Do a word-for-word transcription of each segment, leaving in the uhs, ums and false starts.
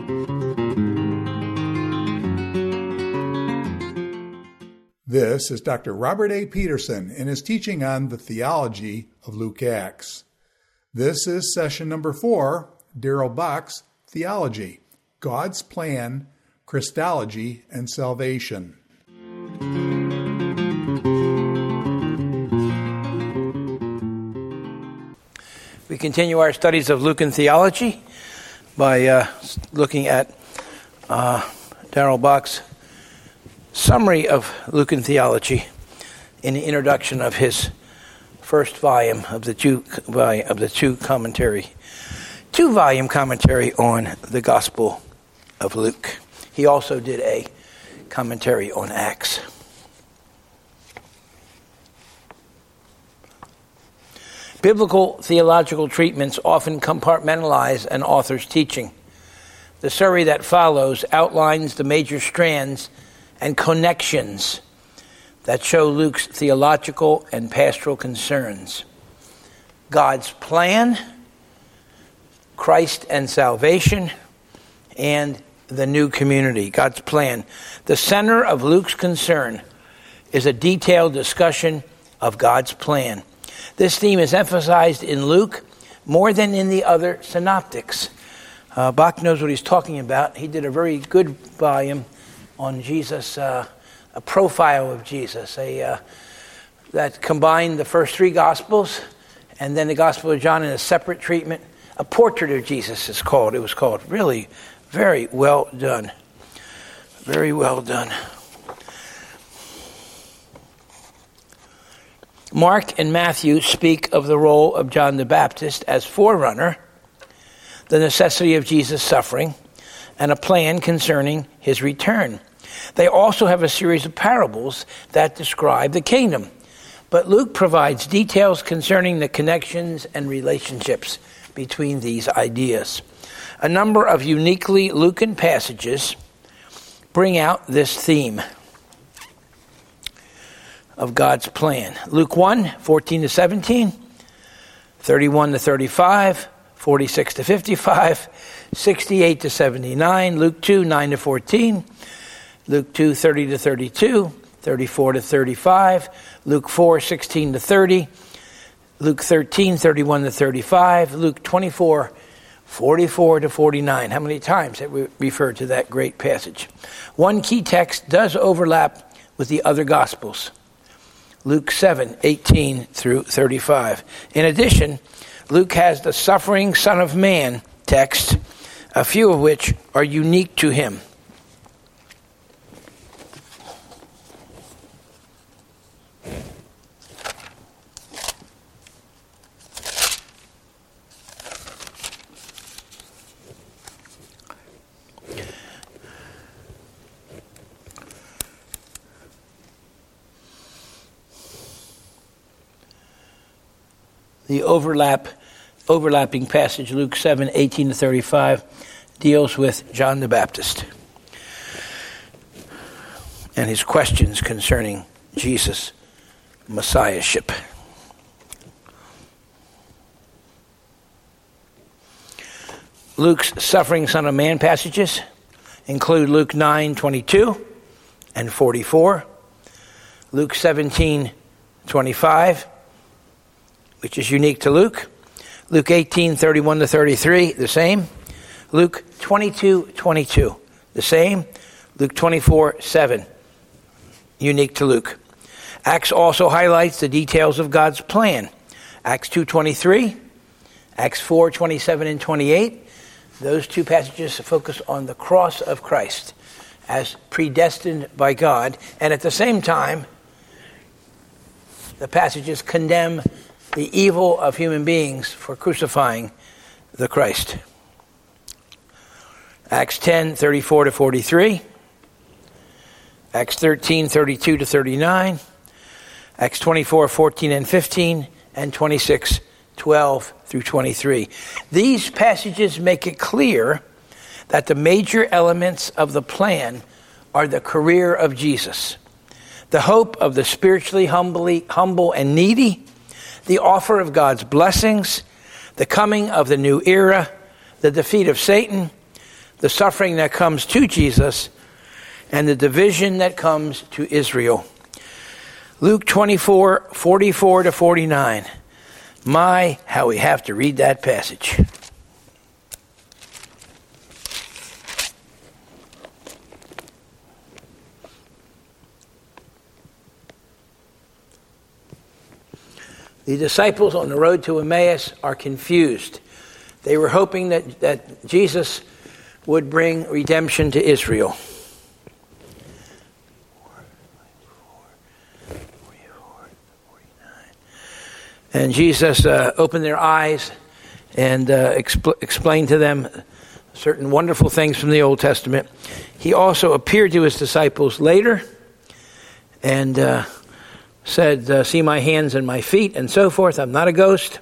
This is Doctor Robert A. Peterson in his teaching on the theology of Luke Acts. This is session number four, Darrell Bock's Theology, God's Plan, Christology, and Salvation. We continue our studies of Lucan theology by uh, looking at uh, Darrell Bock's summary of Lucan theology in the introduction of his first volume of the two of the two commentary, two volume commentary on the Gospel of Luke. He also did a commentary on Acts. Biblical theological treatments often compartmentalize an author's teaching. The survey that follows outlines the major strands and connections that show Luke's theological and pastoral concerns. God's plan, Christ and salvation, and the new community. God's plan. The center of Luke's concern is a detailed discussion of God's plan. This theme is emphasized in Luke more than in the other synoptics. Uh, Bock knows what he's talking about. He did a very good volume on Jesus, uh, a profile of Jesus, a uh, that combined the first three Gospels and then the Gospel of John in a separate treatment. A portrait of Jesus is called. It was called. Really, very well done. Very well done. Mark and Matthew speak of the role of John the Baptist as forerunner, the necessity of Jesus' suffering, and a plan concerning his return. They also have a series of parables that describe the kingdom. But Luke provides details concerning the connections and relationships between these ideas. A number of uniquely Lucan passages bring out this theme of God's plan. Luke one, fourteen to seventeen, thirty-one to thirty-five, forty-six to fifty-five, sixty-eight to seventy-nine, Luke two, nine to fourteen, Luke two, thirty to thirty-two, thirty-four to thirty-five, Luke four, sixteen to thirty, Luke thirteen, thirty-one to thirty-five, Luke twenty-four, forty-four to forty-nine. How many times have we referred to that great passage? One key text does overlap with the other Gospels. Luke seven, eighteen through thirty-five. In addition, Luke has the suffering Son of Man text, a few of which are unique to him. The overlap, overlapping passage, Luke seven, eighteen to thirty-five, deals with John the Baptist and his questions concerning Jesus' messiahship. Luke's suffering Son of Man passages include Luke nine, twenty-two and forty-four, Luke seventeen, twenty-five, which is unique to Luke. Luke eighteen, thirty-one to thirty-three, the same. Luke twenty-two, twenty-two, the same. Luke twenty-four, seven, unique to Luke. Acts also highlights the details of God's plan. Acts two, twenty-three, Acts four, twenty-seven and twenty-eight. Those two passages focus on the cross of Christ as predestined by God. And at the same time, the passages condemn the evil of human beings for crucifying the Christ. Acts ten, thirty-four to forty-three, Acts thirteen, thirty-two to thirty-nine, Acts twenty-four, fourteen and fifteen, and twenty-six, twelve through twenty-three. These passages make it clear that the major elements of the plan are the career of Jesus, the hope of the spiritually humbly, humble and needy, the offer of God's blessings, the coming of the new era, the defeat of Satan, the suffering that comes to Jesus, and the division that comes to Israel. Luke twenty-four, forty-four to forty-nine. My, how we have to read that passage. The disciples on the road to Emmaus are confused. They were hoping that, that Jesus would bring redemption to Israel. And Jesus uh, opened their eyes and uh, expl- explained to them certain wonderful things from the Old Testament. He also appeared to his disciples later and uh, said, uh, see my hands and my feet and so forth. I'm not a ghost.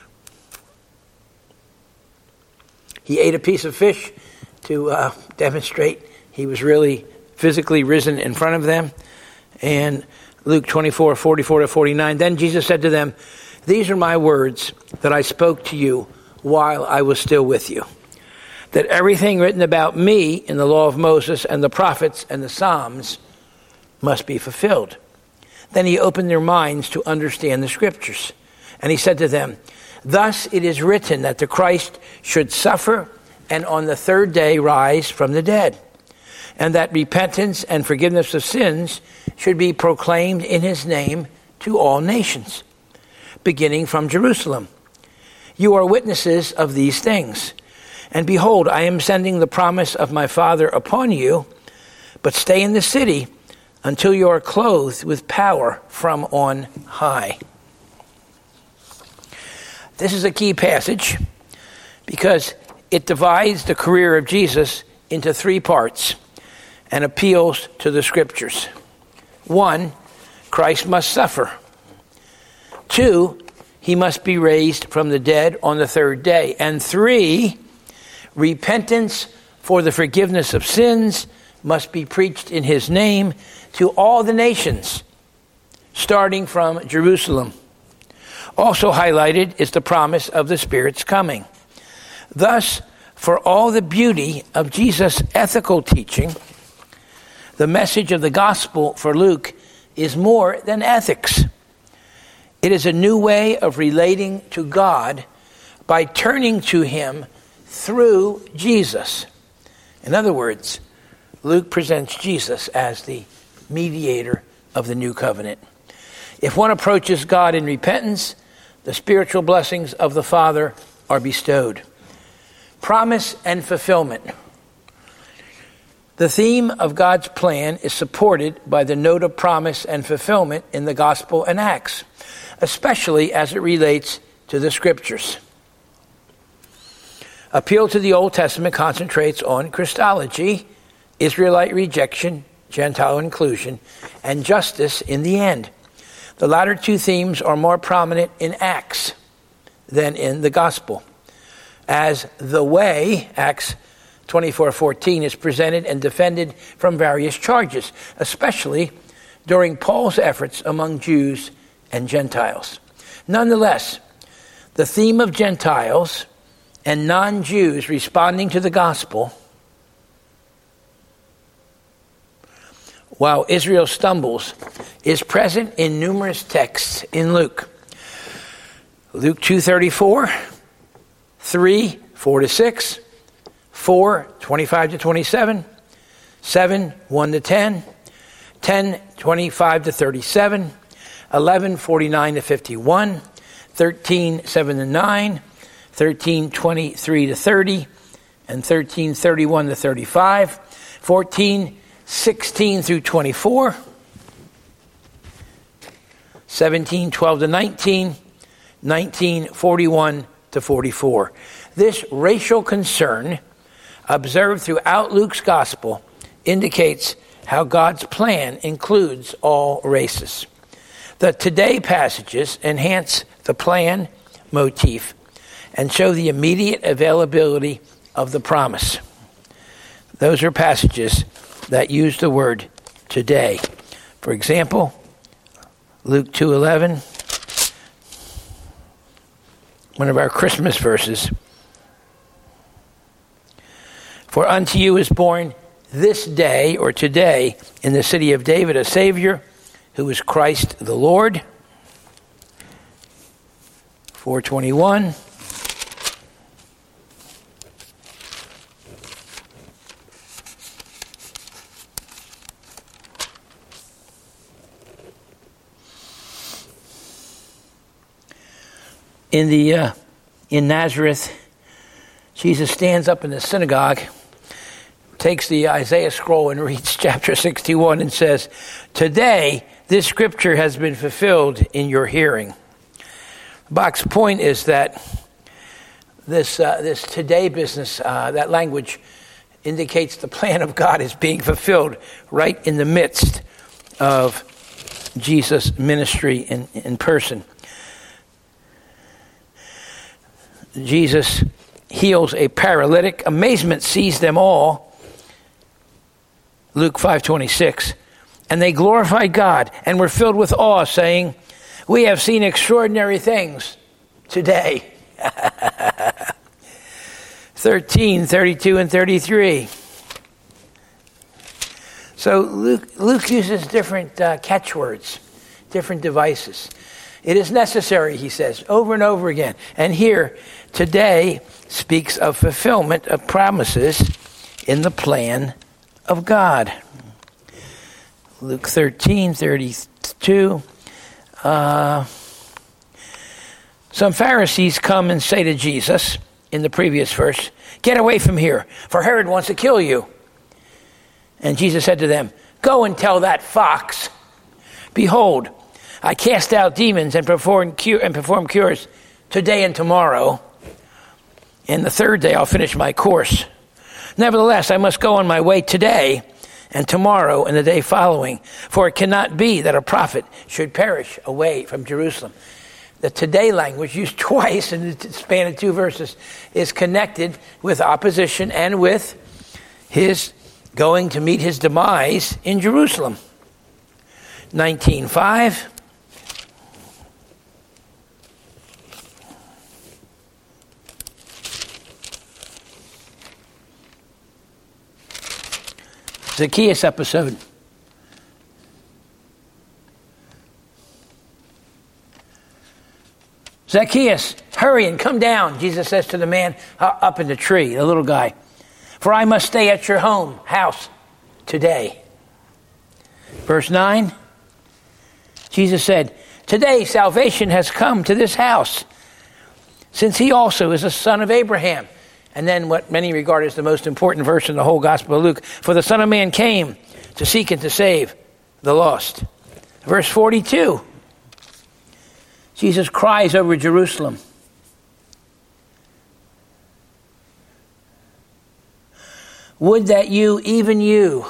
He ate a piece of fish to uh, demonstrate he was really physically risen in front of them. And Luke twenty-four, forty-four to forty-nine, then Jesus said to them, these are my words that I spoke to you while I was still with you, that everything written about me in the law of Moses and the prophets and the Psalms must be fulfilled. Then he opened their minds to understand the scriptures. And he said to them, thus it is written that the Christ should suffer and on the third day rise from the dead, and that repentance and forgiveness of sins should be proclaimed in his name to all nations, beginning from Jerusalem. You are witnesses of these things. And behold, I am sending the promise of my Father upon you, but stay in the city until you are clothed with power from on high. This is a key passage because it divides the career of Jesus into three parts and appeals to the scriptures. One, Christ must suffer. Two, he must be raised from the dead on the third day. And three, repentance for the forgiveness of sins must be preached in his name to all the nations, starting from Jerusalem. Also highlighted is the promise of the Spirit's coming. Thus, for all the beauty of Jesus' ethical teaching, the message of the gospel for Luke is more than ethics. It is a new way of relating to God by turning to him through Jesus. In other words, Luke presents Jesus as the mediator of the new covenant. If one approaches God in repentance, the spiritual blessings of the Father are bestowed. Promise and fulfillment. The theme of God's plan is supported by the note of promise and fulfillment in the Gospel and Acts, especially as it relates to the Scriptures. Appeal to the Old Testament concentrates on Christology, Israelite rejection, Gentile inclusion, and justice in the end. The latter two themes are more prominent in Acts than in the Gospel, as the way, Acts twenty-four fourteen, is presented and defended from various charges, especially during Paul's efforts among Jews and Gentiles. Nonetheless, the theme of Gentiles and non-Jews responding to the gospel, while Israel stumbles, is present in numerous texts in Luke. Luke two thirty-four, three, four to six, four, twenty-five to twenty-seven, seven, one to ten, ten, twenty-five to thirty-seven, eleven, forty-nine to fifty-one, thirteen, seven to nine, thirteen, twenty-three to thirty, and thirteen, thirty-one to thirty-five, fourteen, sixteen through twenty-four, seventeen, twelve to nineteen, nineteen, forty-one to forty-four. This racial concern, observed throughout Luke's gospel, indicates how God's plan includes all races. The today passages enhance the plan motif and show the immediate availability of the promise. Those are passages that use the word today. For example, Luke two eleven, one of our Christmas verses. For unto you is born this day, or today, in the city of David, a Savior, who is Christ the Lord. four twenty-one. In the uh, in Nazareth, Jesus stands up in the synagogue, takes the Isaiah scroll and reads chapter sixty-one and says, "Today this scripture has been fulfilled in your hearing." Bach's point is that this uh, this today business, uh, that language indicates the plan of God is being fulfilled right in the midst of Jesus' ministry in, in person. Jesus heals a paralytic. Amazement seized them all. Luke five twenty-six. And they glorified God and were filled with awe, saying, "We have seen extraordinary things today." thirteen, thirty-two, and thirty-three. So Luke, Luke uses different uh, catchwords, different devices. It is necessary, he says, over and over again. And here, today speaks of fulfillment of promises in the plan of God. Luke thirteen, thirty-two. Uh, some Pharisees come and say to Jesus, in the previous verse, "Get away from here, for Herod wants to kill you." And Jesus said to them, "Go and tell that fox, behold, I cast out demons and perform cure, and perform cures today and tomorrow. And the third day I'll finish my course. Nevertheless, I must go on my way today and tomorrow and the day following. For it cannot be that a prophet should perish away from Jerusalem." The today language, used twice in the span of two verses, is connected with opposition and with his going to meet his demise in Jerusalem. nineteen five. Zacchaeus episode. "Zacchaeus, hurry and come down," Jesus says to the man up in the tree, the little guy. "For I must stay at your home, house, today." Verse nine, Jesus said, "Today salvation has come to this house, since he also is a son of Abraham." And then what many regard as the most important verse in the whole Gospel of Luke, "For the Son of Man came to seek and to save the lost." Verse forty-two, Jesus cries over Jerusalem. "Would that you, even you,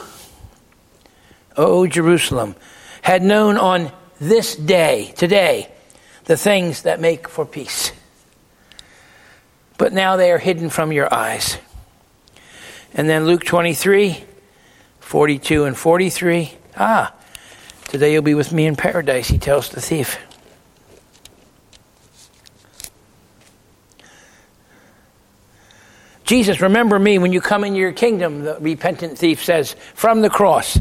O Jerusalem, had known on this day, today, the things that make for peace. But now they are hidden from your eyes." And then Luke twenty-three, forty-two and forty-three. "Ah, today you'll be with me in paradise," he tells the thief. "Jesus, remember me when you come into your kingdom," the repentant thief says, from the cross.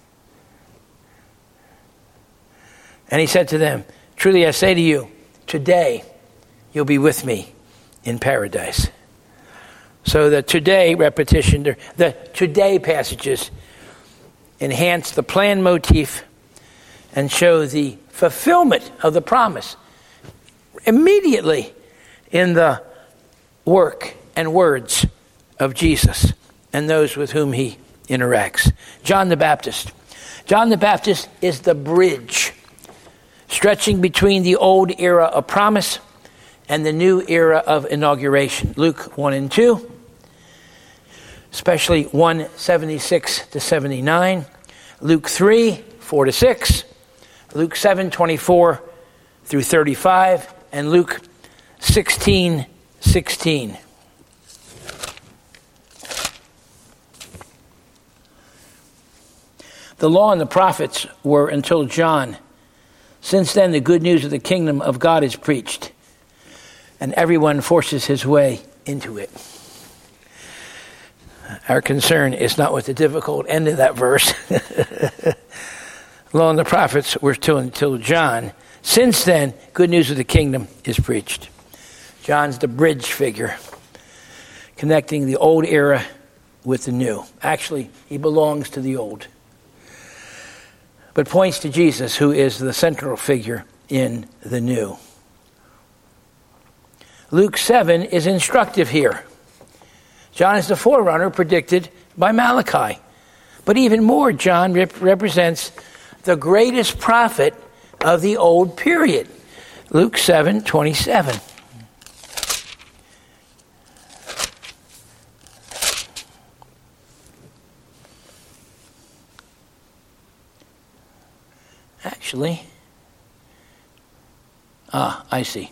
And he said to them, "Truly I say to you, today you'll be with me in paradise." So the today repetition, the today passages enhance the plan motif and show the fulfillment of the promise immediately in the work and words of Jesus and those with whom he interacts. John the Baptist. John the Baptist is the bridge stretching between the old era of promise and the new era of inauguration. Luke one and two, especially one seventy-six to seventy-nine. Luke three, four to six. Luke seven, twenty-four through thirty-five. And Luke sixteen, sixteen. The law and the prophets were until John. Since then, the good news of the kingdom of God is preached, and everyone forces his way into it. Our concern is not with the difficult end of that verse. Law and the prophets were till until John. Since then, good news of the kingdom is preached. John's the bridge figure, connecting the old era with the new. Actually, he belongs to the old, but points to Jesus, who is the central figure in the new. Luke seven is instructive here. John is the forerunner predicted by Malachi. But even more, John rep- represents the greatest prophet of the old period. Luke seven twenty-seven. Actually, ah, I see.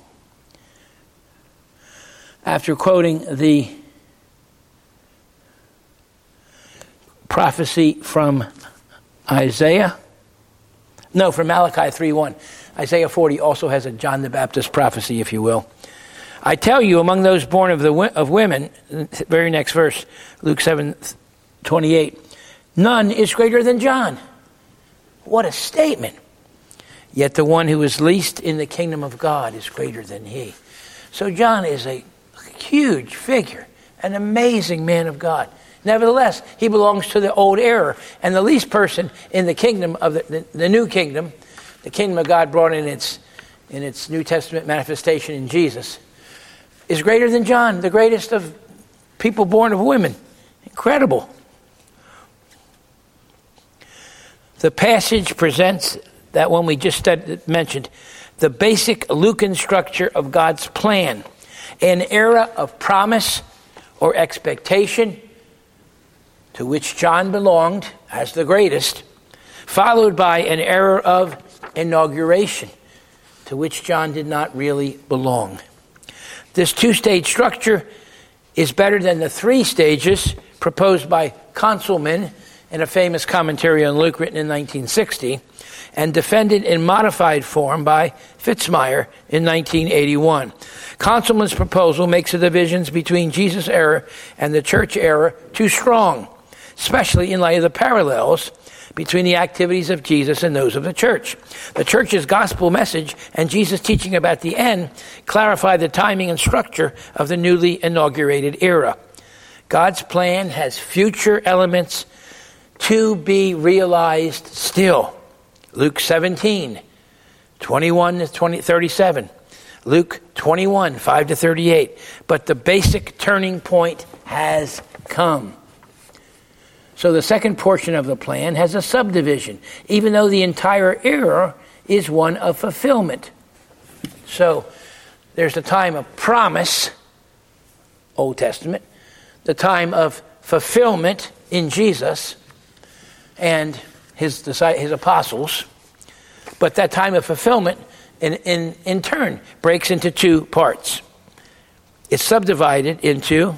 After quoting the prophecy from Isaiah, no, from Malachi three one. Isaiah forty also has a John the Baptist prophecy, if you will. I tell you, among those born of the of women, very next verse, Luke seven twenty-eight, none is greater than John. What a statement. Yet the one who is least in the kingdom of God is greater than he. So John is a huge figure, an amazing man of God. Nevertheless, he belongs to the old era, and the least person in the kingdom of the, the, the new kingdom, the kingdom of God brought in its in its New Testament manifestation in Jesus, is greater than John, the greatest of people born of women. Incredible. The passage presents that one we just studied, mentioned, the basic Lucan structure of God's plan, an era of promise or expectation to which John belonged as the greatest, followed by an era of inauguration to which John did not really belong. This two-stage structure is better than the three stages proposed by Conselman in a famous commentary on Luke written in nineteen sixty, and defended in modified form by Fitzmyer in nineteen eighty-one. Conselman's proposal makes the divisions between Jesus' era and the church era too strong, especially in light of the parallels between the activities of Jesus and those of the church. The church's gospel message and Jesus' teaching about the end clarify the timing and structure of the newly inaugurated era. God's plan has future elements to be realized still. Luke seventeen, twenty-one to thirty-seven. Luke twenty-one, five to thirty-eight. But the basic turning point has come. So the second portion of the plan has a subdivision, even though the entire era is one of fulfillment. So there's a time of promise, Old Testament, the time of fulfillment in Jesus and his his apostles, but that time of fulfillment in, in, in turn breaks into two parts. It's subdivided into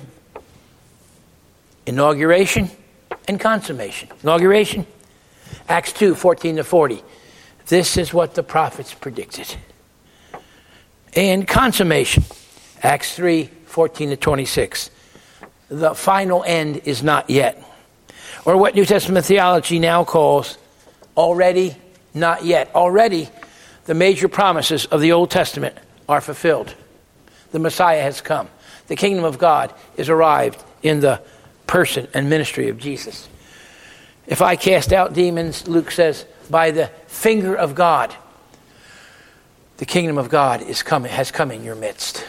inauguration and consummation. Inauguration, Acts two, fourteen to forty. This is what the prophets predicted. And consummation, Acts three, fourteen to twenty-six. The final end is not yet. Or what New Testament theology now calls already, not yet. Already, the major promises of the Old Testament are fulfilled. The Messiah has come. The kingdom of God is arrived in the person and ministry of Jesus. If I cast out demons, Luke says, by the finger of God, the kingdom of God is coming, has come in your midst.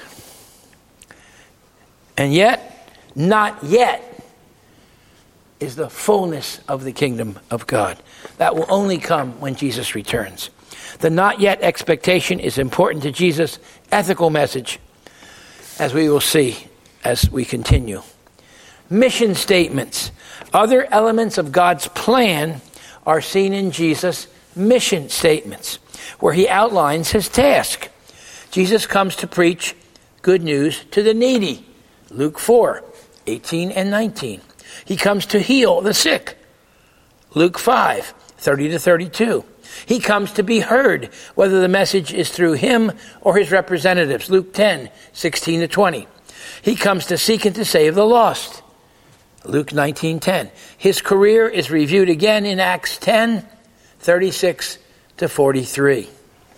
And yet, not yet, is the fullness of the kingdom of God. That will only come when Jesus returns. The not yet expectation is important to Jesus' ethical message, as we will see as we continue. Mission statements. Other elements of God's plan are seen in Jesus' mission statements, where he outlines his task. Jesus comes to preach good news to the needy. Luke four, eighteen and nineteen. He comes to heal the sick. Luke five, thirty to thirty-two. He comes to be heard, whether the message is through him or his representatives. Luke ten, sixteen to twenty. He comes to seek and to save the lost. Luke nineteen ten. His career is reviewed again in Acts ten, thirty-six to forty-three.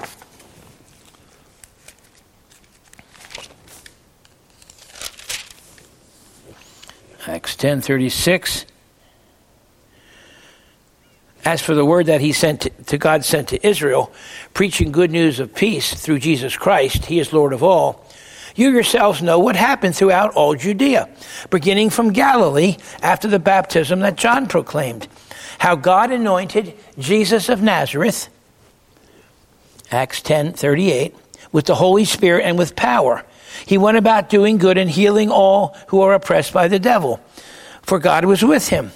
Acts ten, thirty-six. As for the word that he sent to, to God sent to Israel, preaching good news of peace through Jesus Christ, he is Lord of all, you yourselves know what happened throughout all Judea, beginning from Galilee after the baptism that John proclaimed, how God anointed Jesus of Nazareth, Acts ten, thirty-eight, with the Holy Spirit and with power. He went about doing good and healing all who are oppressed by the devil, for God was with him.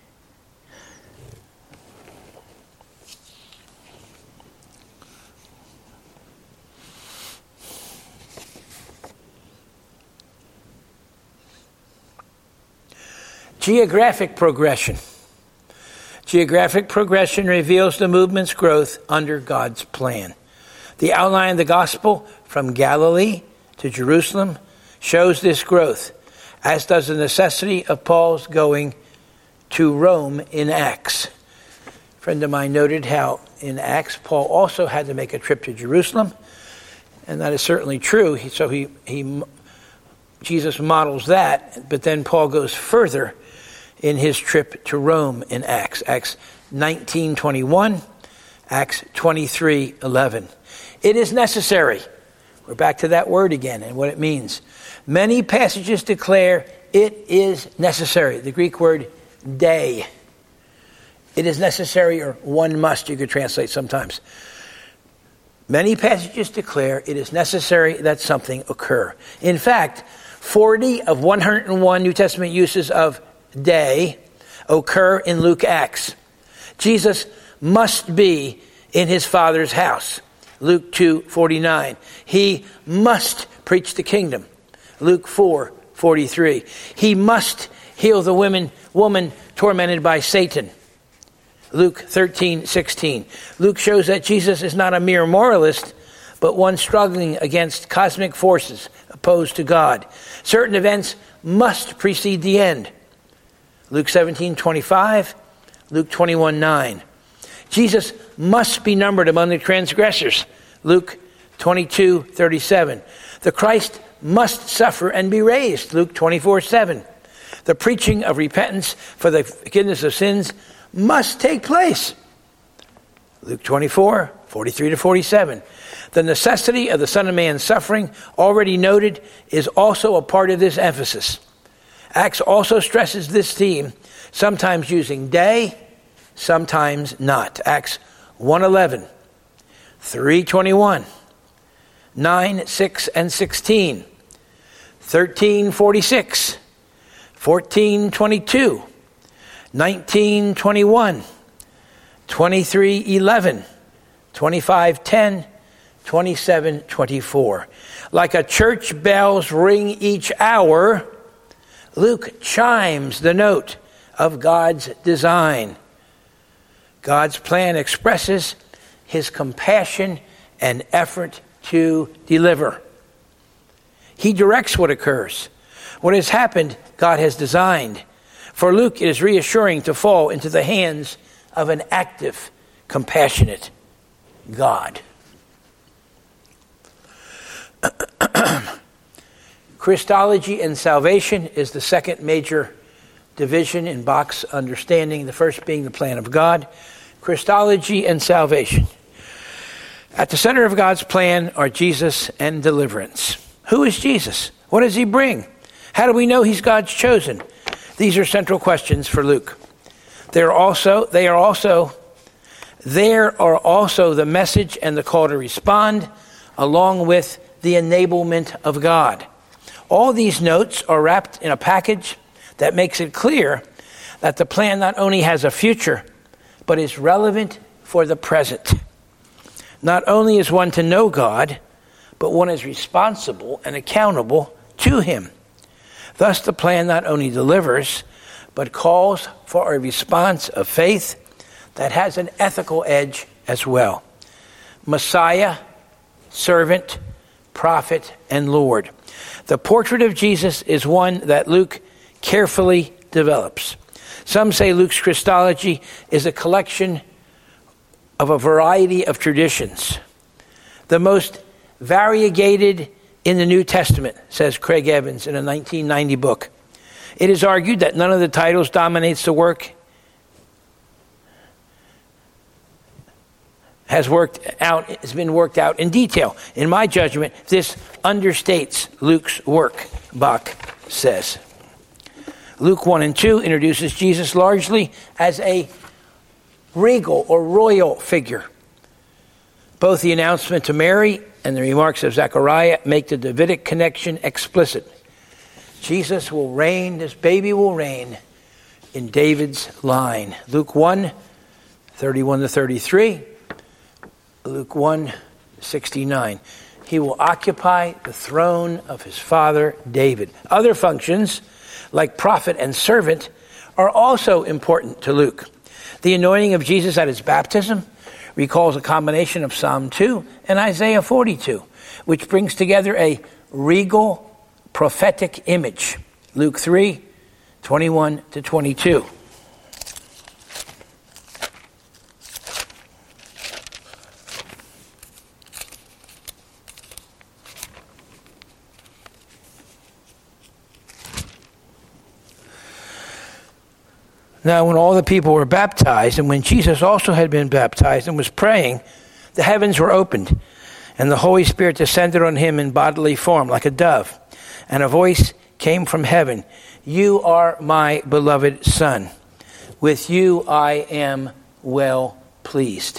Geographic progression. Geographic progression reveals the movement's growth under God's plan. The outline of the gospel from Galilee to Jerusalem shows this growth, as does the necessity of Paul's going to Rome in Acts. A friend of mine noted how in Acts, Paul also had to make a trip to Jerusalem, and that is certainly true. So he, he Jesus models that, but then Paul goes further in his trip to Rome in Acts. Acts nineteen twenty-one, Acts twenty-three eleven. It is necessary. We're back to that word again and what it means. Many passages declare it is necessary. The Greek word day. It is necessary, or one must, you could translate sometimes. Many passages declare it is necessary that something occur. In fact, forty of one hundred one New Testament uses of day occur in Luke Acts. Jesus must be in his Father's house. Luke two forty-nine. He must preach the kingdom. Luke four forty-three. He must heal the women, woman tormented by Satan. Luke thirteen sixteen. Luke shows that Jesus is not a mere moralist, but one struggling against cosmic forces opposed to God. Certain events must precede the end. Luke seventeen twenty-five, Luke twenty-one nine. Jesus must be numbered among the transgressors. Luke twenty-two thirty-seven. The Christ must suffer and be raised. Luke twenty-four seven. The preaching of repentance for the forgiveness of sins must take place. Luke twenty-four forty-three to forty-seven. The necessity of the Son of Man's suffering, already noted, is also a part of this emphasis. Acts also stresses this theme, sometimes using day, sometimes not. Acts one eleven, three twenty-one, nine, six, and sixteen, thirteen forty-six, fourteen twenty-two, nineteen twenty-one, twenty-three eleven, twenty-five ten, twenty-seven twenty-four. Like a church bell's ring each hour, Luke chimes the note of God's design. God's plan expresses his compassion and effort to deliver. He directs what occurs. What has happened, God has designed. For Luke, it is reassuring to fall into the hands of an active, compassionate God. Christology and salvation is the second major division in Bach's understanding, the first being the plan of God. Christology and salvation. At the center of God's plan are Jesus and deliverance. Who is Jesus? What does he bring? How do we know he's God's chosen? These are central questions for Luke. They're also, they are also, there are also the message and the call to respond, along with the enablement of God. All these notes are wrapped in a package that makes it clear that the plan not only has a future, but is relevant for the present. Not only is one to know God, but one is responsible and accountable to him. Thus, the plan not only delivers, but calls for a response of faith that has an ethical edge as well. Messiah, servant, prophet, and Lord. The portrait of Jesus is one that Luke carefully develops. Some say Luke's Christology is a collection of a variety of traditions. The most variegated in the New Testament, says Craig Evans in a nineteen ninety book. It is argued that none of the titles dominates the work, has worked out, has been worked out in detail. In my judgment, this understates Luke's work, Bach says. Luke one and two introduces Jesus largely as a regal or royal figure. Both the announcement to Mary and the remarks of Zechariah make the Davidic connection explicit. Jesus will reign, this baby will reign in David's line. Luke one, thirty-one to thirty-three. Luke one, sixty-nine. He will occupy the throne of his father David. Other functions, like prophet and servant, are also important to Luke. The anointing of Jesus at his baptism recalls a combination of Psalm two and Isaiah forty-two, which brings together a regal prophetic image. Luke three, twenty-one to twenty-two. Now, when all the people were baptized, and when Jesus also had been baptized and was praying, the heavens were opened, and the Holy Spirit descended on him in bodily form, like a dove. And a voice came from heaven, "You are my beloved Son. With you I am well pleased."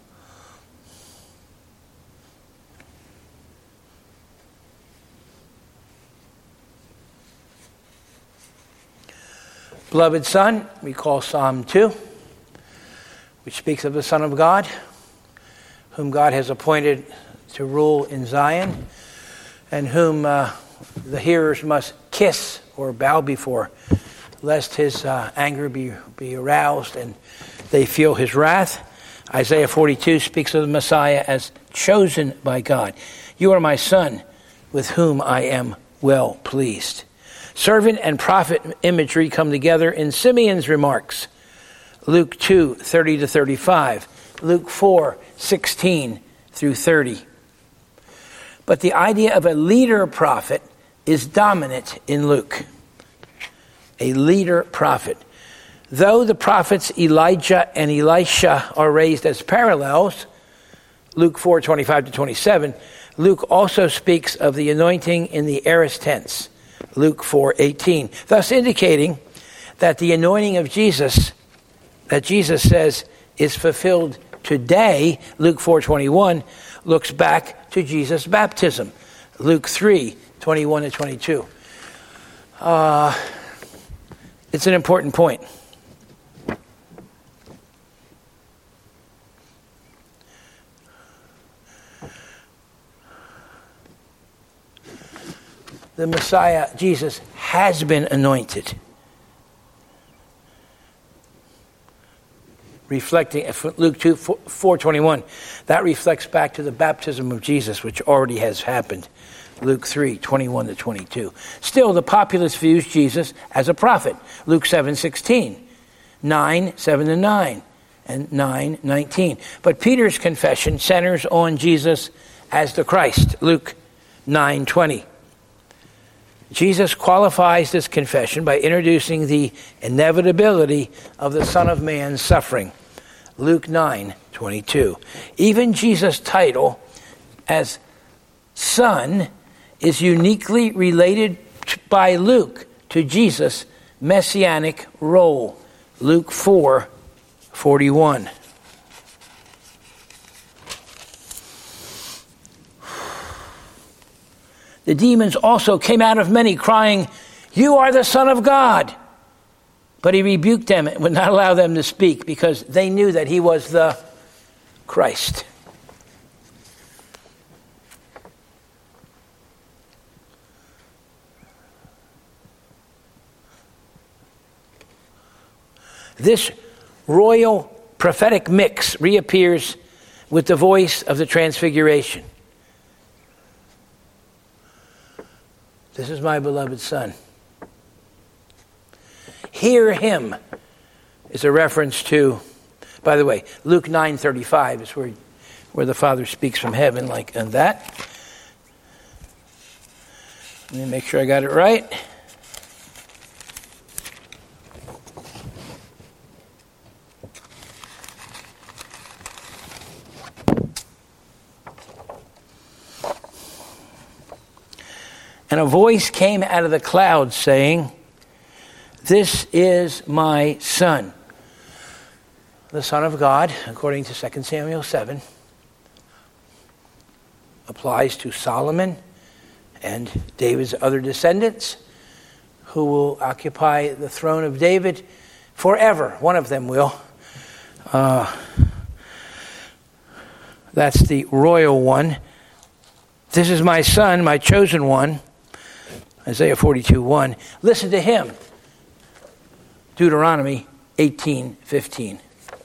Beloved Son, we call Psalm two, which speaks of the Son of God, whom God has appointed to rule in Zion, and whom uh, the hearers must kiss or bow before, lest his uh, anger be, be aroused and they feel his wrath. Isaiah forty-two speaks of the Messiah as chosen by God. "You are my Son, with whom I am well pleased." Servant and prophet imagery come together in Simeon's remarks. Luke two, thirty to thirty-five. Luke four, sixteen through thirty. But the idea of a leader prophet is dominant in Luke. A leader prophet. Though the prophets Elijah and Elisha are raised as parallels, Luke four, twenty-five to twenty-seven, Luke also speaks of the anointing in the aorist tense. Luke four, eighteen, thus indicating that the anointing of Jesus, that Jesus says is fulfilled today, Luke four, twenty-one, looks back to Jesus' baptism. Luke three, twenty-one to twenty-two. Uh, it's an important point. The Messiah, Jesus, has been anointed. Reflecting, Luke two, four, twenty-one, that reflects back to the baptism of Jesus, which already has happened. Luke three, twenty-one to twenty-two. Still, the populace views Jesus as a prophet. Luke seven, sixteen, nine, seven to nine, and nine, nineteen. But Peter's confession centers on Jesus as the Christ. Luke nine, twenty. Jesus qualifies this confession by introducing the inevitability of the Son of Man's suffering. Luke nine, twenty-two. Even Jesus' title as Son is uniquely related by Luke to Jesus' messianic role. Luke four, forty-one. The demons also came out of many, crying, "You are the Son of God." But he rebuked them and would not allow them to speak because they knew that he was the Christ. This royal prophetic mix reappears with the voice of the Transfiguration. "This is my beloved Son. hear him is a reference to, by the way, Luke nine thirty-five is where, where the Father speaks from heaven like and that. Let me make sure I got it right. And a voice came out of the cloud saying, "This is my Son, the Son of God," according to Second Samuel seven, applies to Solomon and David's other descendants who will occupy the throne of David forever. One of them will. Uh, that's the royal one. "This is my Son, my chosen one." Isaiah forty-two one. Listen to him. Deuteronomy eighteen fifteen.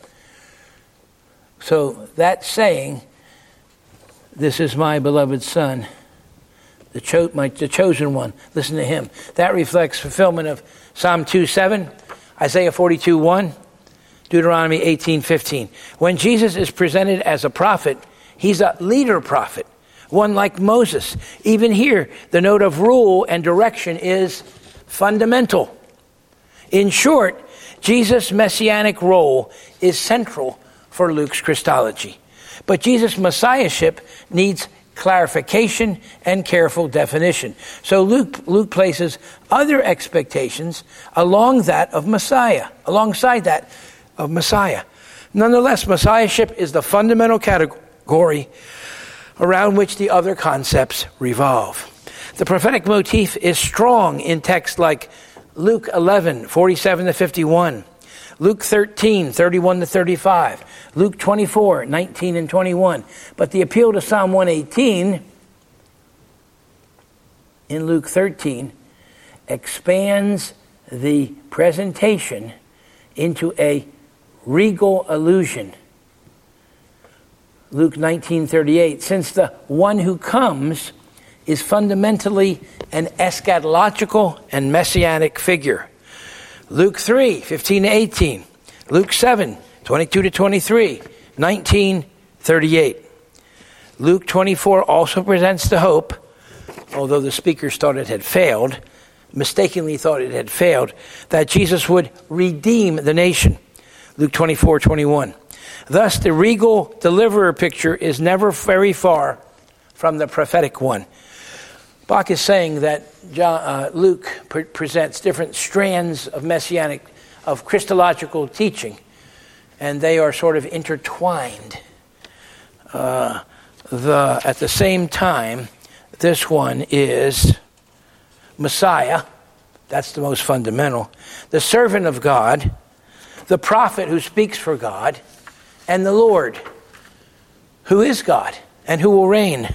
So that saying, "This is my beloved Son, the, cho- my, the chosen one," listen to him. That reflects fulfillment of Psalm two seven, Isaiah forty-two one, Deuteronomy eighteen fifteen. When Jesus is presented as a prophet, he's a leader prophet, one like Moses. Even here, the note of rule and direction is fundamental. In short, Jesus' messianic role is central for Luke's Christology. But Jesus' messiahship needs clarification and careful definition. So Luke, Luke places other expectations along that of Messiah, alongside that of Messiah. Nonetheless, messiahship is the fundamental category around which the other concepts revolve. The prophetic motif is strong in texts like Luke eleven forty-seven to fifty-one, Luke thirteen thirty-one to thirty-five, Luke twenty-four nineteen and twenty-one. But the appeal to Psalm one eighteen in Luke thirteen expands the presentation into a regal allusion. Luke nineteen thirty-eight, since the one who comes is fundamentally an eschatological and messianic figure. Luke three fifteen to eighteen, Luke seven twenty-two to twenty-three, nineteen thirty-eight. Luke twenty-four also presents the hope, although the speakers thought it had failed, mistakenly thought it had failed, that Jesus would redeem the nation. Luke twenty-four twenty-one. Thus, the regal deliverer picture is never very far from the prophetic one. Bach is saying that John, uh, Luke pre- presents different strands of messianic, of Christological teaching, and they are sort of intertwined. Uh, the at the same time, this one is Messiah. That's the most fundamental. The servant of God, the prophet who speaks for God, and the Lord, who is God and who will reign.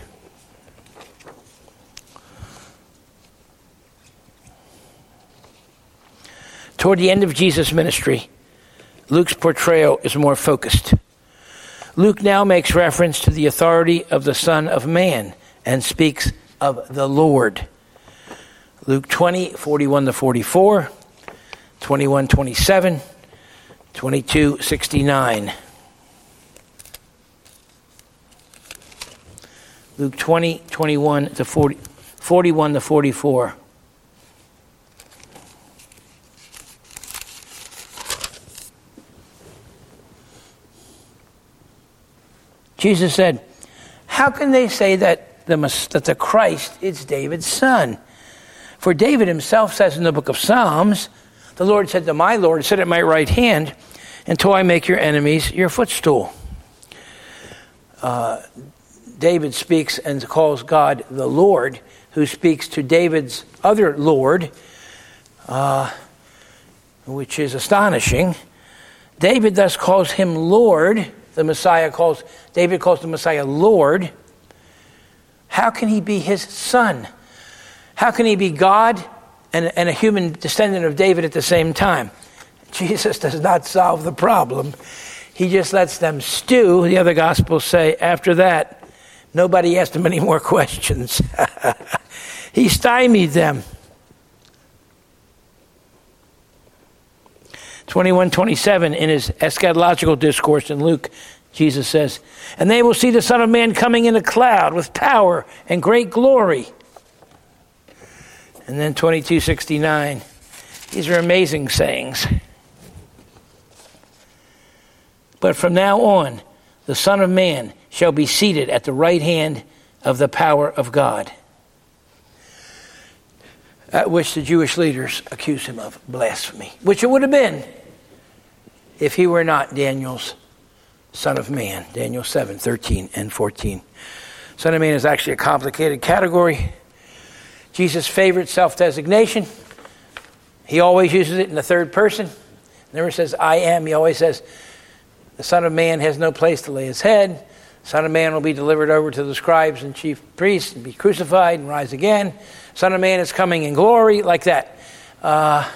Toward the end of Jesus' ministry, Luke's portrayal is more focused. Luke now makes reference to the authority of the Son of Man and speaks of the Lord. Luke twenty forty-one to forty-four, twenty-one twenty-seven, twenty-two sixty-nine. Luke twenty, twenty-one to forty, forty-one to forty-four. Jesus said, "How can they say that the, that the Christ is David's son? For David himself says in the book of Psalms, the Lord said to my Lord, sit at my right hand until I make your enemies your footstool." Uh, David speaks and calls God the Lord, who speaks to David's other Lord, uh, which is astonishing. David thus calls him Lord. The Messiah calls, David calls the Messiah Lord. How can he be his son? How can he be God and, and a human descendant of David at the same time? Jesus does not solve the problem. He just lets them stew. The other Gospels say after that, nobody asked him any more questions. He stymied them. twenty-one twenty-seven, in his eschatological discourse in Luke, Jesus says, and they will see the Son of Man coming in a cloud with power and great glory. And then twenty-two sixty-nine, these are amazing sayings. But from now on, the Son of Man shall be seated at the right hand of the power of God. At which the Jewish leaders accused him of blasphemy, which it would have been if he were not Daniel's Son of Man. Daniel seven, thirteen and fourteen. Son of Man is actually a complicated category. Jesus' favorite self-designation. He always uses it in the third person. Never says, I am. He always says, the Son of Man has no place to lay his head. The Son of Man will be delivered over to the scribes and chief priests and be crucified and rise again. Son of Man is coming in glory, like that. Uh,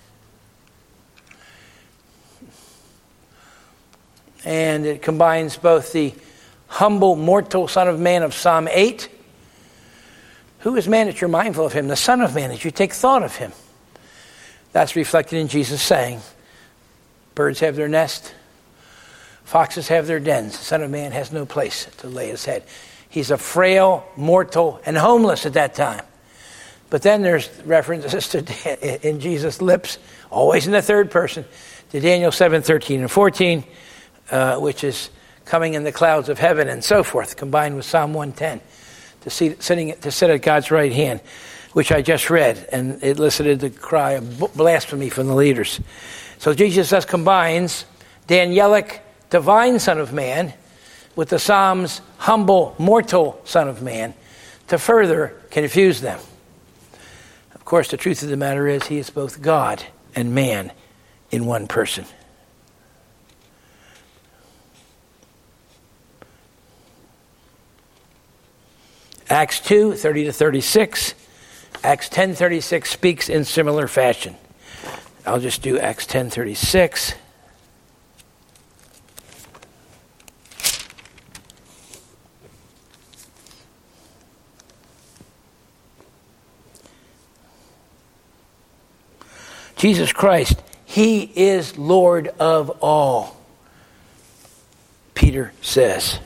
and it combines both the humble, mortal Son of Man of Psalm eight. Who is man that you're mindful of him? The Son of Man that you take thought of him. That's reflected in Jesus saying, birds have their nest, foxes have their dens. The Son of Man has no place to lay his head. He's a frail, mortal, and homeless at that time. But then there's references to in Jesus' lips, always in the third person, to Daniel seven, thirteen and fourteen, uh, which is coming in the clouds of heaven and so forth, combined with Psalm one ten, to, see, sitting, to sit at God's right hand, which I just read, and it elicited the cry of blasphemy from the leaders. So Jesus thus combines Danielic divine Son of Man with the Psalm's humble, mortal Son of Man to further confuse them. Of course, the truth of the matter is he is both God and man in one person. Acts two, thirty to thirty-six. Acts ten, thirty-six speaks in similar fashion. I'll just do Acts ten, thirty-six. Jesus Christ, he is Lord of all, Peter says.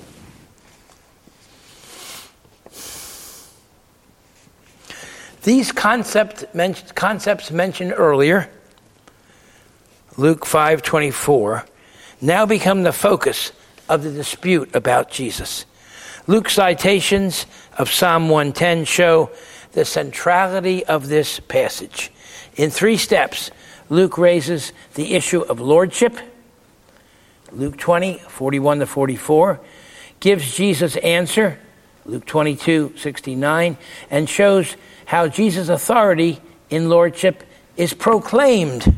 These concept, concepts mentioned earlier, Luke five twenty-four, now become the focus of the dispute about Jesus. Luke's citations of Psalm one ten show the centrality of this passage. In three steps, Luke raises the issue of lordship. Luke twenty, forty-one to forty-four, gives Jesus' answer, Luke twenty-two, sixty-nine, and shows how Jesus' authority in lordship is proclaimed.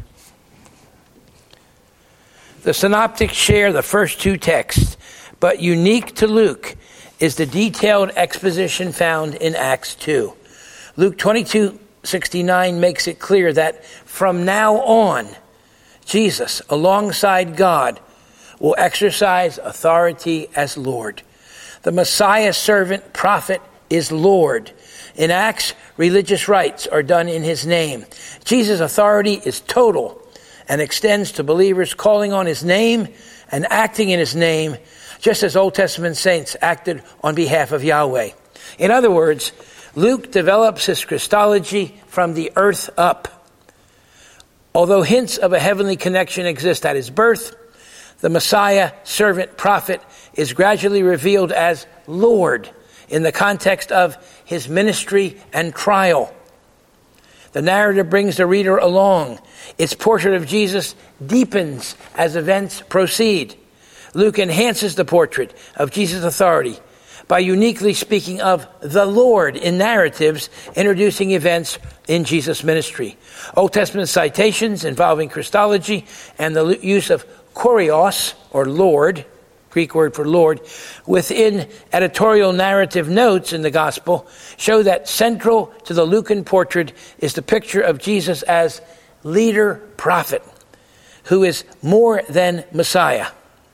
The synoptics share the first two texts, but unique to Luke is the detailed exposition found in Acts two. Luke twenty-two, sixty-nine makes it clear that from now on, Jesus, alongside God, will exercise authority as Lord. The Messiah, servant, prophet is Lord. In Acts, religious rites are done in his name. Jesus' authority is total and extends to believers calling on his name and acting in his name, just as Old Testament saints acted on behalf of Yahweh. In other words, Luke develops his Christology from the earth up. Although hints of a heavenly connection exist at his birth, the Messiah, servant, prophet is gradually revealed as Lord in the context of his ministry and trial. The narrative brings the reader along. Its portrait of Jesus deepens as events proceed. Luke enhances the portrait of Jesus' authority by uniquely speaking of the Lord in narratives introducing events in Jesus' ministry. Old Testament citations involving Christology and the use of kurios, or Lord, Greek word for Lord, within editorial narrative notes in the gospel show that central to the Lucan portrait is the picture of Jesus as leader prophet, who is more than Messiah.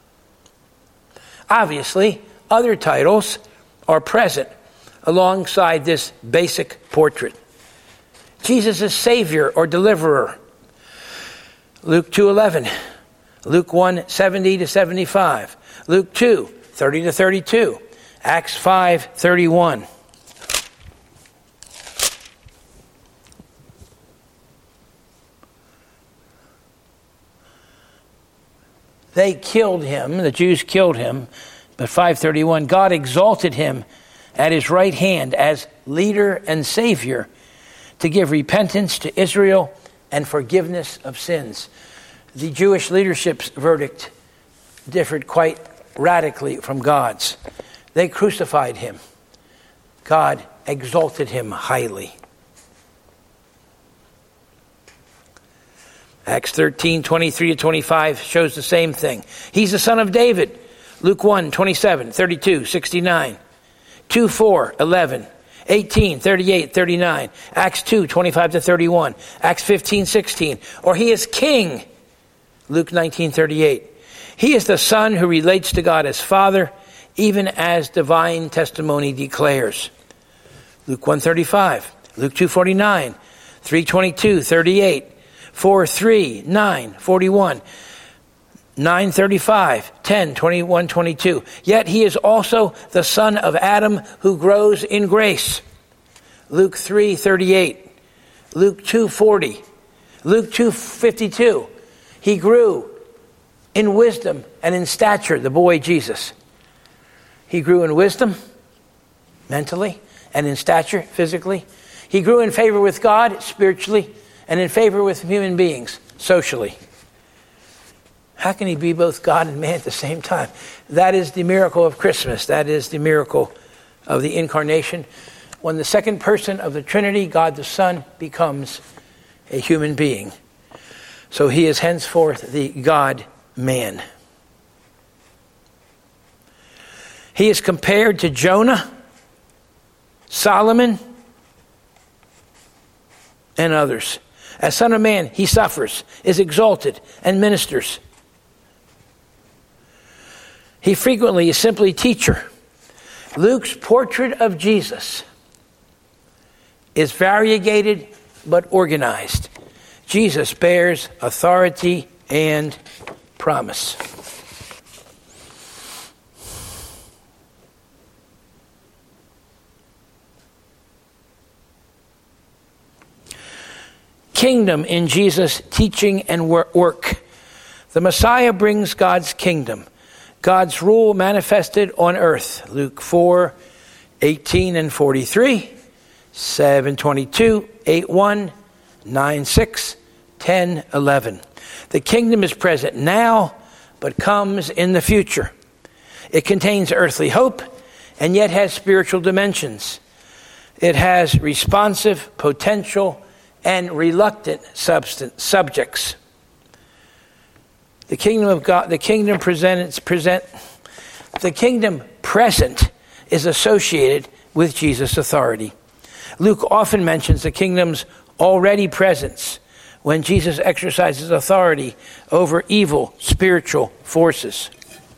Obviously, other titles are present alongside this basic portrait. Jesus is Savior or Deliverer. Luke two eleven, Luke one seventy to seventy-five, Luke two thirty to thirty-two, Acts five thirty-one. They killed him, the Jews killed him, but five thirty-one, God exalted him at his right hand as leader and savior to give repentance to Israel and forgiveness of sins. The Jewish leadership's verdict differed quite radically from God's. They crucified him. God exalted him highly. Acts thirteen, twenty-three to twenty-five shows the same thing. He's the son of David. Luke one, twenty-seven, thirty-two, sixty-nine. two, four, eleven. eighteen, thirty-eight, thirty-nine. Acts two, twenty-five to thirty-one. Acts fifteen, sixteen. Or he is king. Luke nineteen, thirty-eight. He is the son who relates to God as Father, even as divine testimony declares. Luke one thirty-five. Luke two forty-nine. three twenty-two, thirty-eight. four three, nine, forty-one, nine thirty-five, ten, twenty-one, twenty-two. Yet he is also the son of Adam who grows in grace. Luke three thirty-eight, Luke two forty, Luke two fifty-two. He grew in wisdom and in stature, the boy Jesus. He grew in wisdom, mentally, and in stature, physically. He grew in favor with God, spiritually, and in favor with human beings, socially. How can he be both God and man at the same time? That is the miracle of Christmas. That is the miracle of the incarnation. When the second person of the Trinity, God the Son, becomes a human being. So he is henceforth the God-man. He is compared to Jonah, Solomon, and others. As Son of Man, he suffers, is exalted, and ministers. He frequently is simply teacher. Luke's portrait of Jesus is variegated but organized. Jesus bears authority and promise. Kingdom in Jesus' teaching and work. The Messiah brings God's kingdom. God's rule manifested on earth. Luke four, eighteen and forty-three, seven twenty-two, eight one, nine six, ten eleven. The kingdom is present now, but comes in the future. It contains earthly hope, and yet has spiritual dimensions. It has responsive, potential, and reluctant substance, subjects. The kingdom of God, the kingdom presents, present, the kingdom present is associated with Jesus' authority. Luke often mentions the kingdom's already presence when Jesus exercises authority over evil spiritual forces.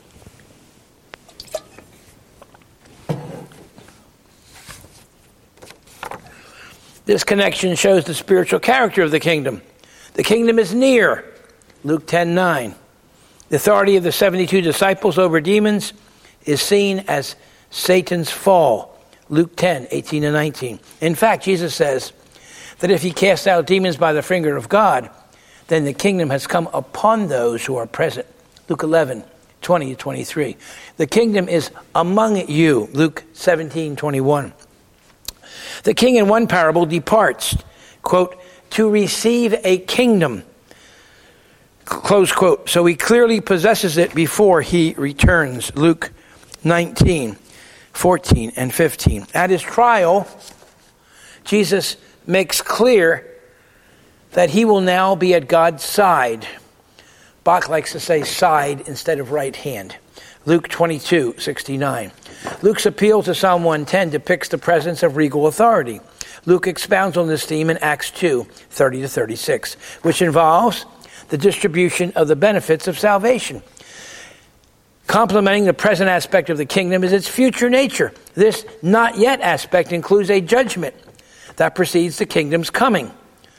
This connection shows the spiritual character of the kingdom. The kingdom is near, Luke ten nine. The authority of the seventy-two disciples over demons is seen as Satan's fall, Luke ten eighteen and nineteen. In fact, Jesus says that if he casts out demons by the finger of God, then the kingdom has come upon those who are present, Luke eleven twenty to twenty-three. The kingdom is among you, Luke seventeen twenty-one. The king in one parable departs, quote, to receive a kingdom, close quote. So he clearly possesses it before he returns. Luke nineteen, fourteen and fifteen. At his trial, Jesus makes clear that he will now be at God's side. Bach likes to say side instead of right hand. Luke twenty-two, sixty-nine. Luke's appeal to Psalm one ten depicts the presence of regal authority. Luke expounds on this theme in Acts two, thirty to thirty-six, which involves the distribution of the benefits of salvation. Complementing the present aspect of the kingdom is its future nature. This not yet aspect includes a judgment that precedes the kingdom's coming.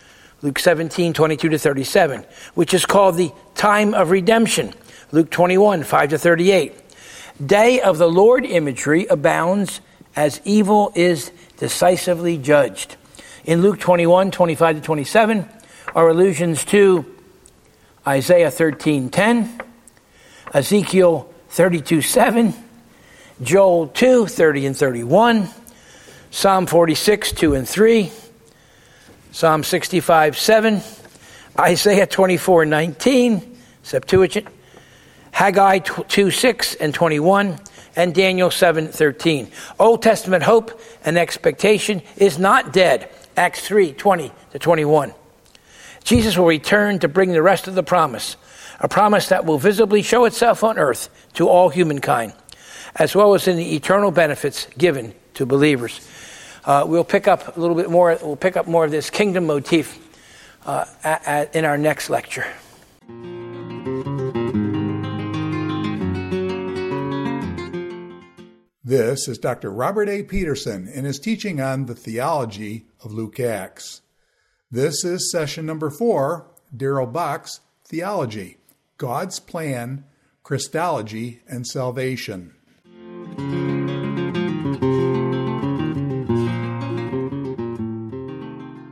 Luke seventeen, twenty-two to thirty-seven, which is called the time of redemption, Luke twenty-one, five to thirty-eight. Day of the Lord imagery abounds as evil is decisively judged. In Luke twenty-one, twenty-five to twenty-seven are allusions to Isaiah thirteen, ten, Ezekiel thirty-two, seven, Joel two, thirty and thirty-one, Psalm forty-six, two and three, Psalm sixty-five, seven, Isaiah twenty-four, nineteen, Septuagint, Haggai two, six and twenty-one, and Daniel seven, thirteen. Old Testament hope and expectation is not dead. Acts three, twenty to twenty-one. Jesus will return to bring the rest of the promise, a promise that will visibly show itself on earth to all humankind, as well as in the eternal benefits given to believers. Uh, we'll pick up a little bit more, we'll pick up more of this kingdom motif uh, at, at, in our next lecture. This is Doctor Robert A. Peterson in his teaching on the theology of Luke Acts. This is session number four, Darrell Buck's Theology, God's Plan, Christology, and Salvation.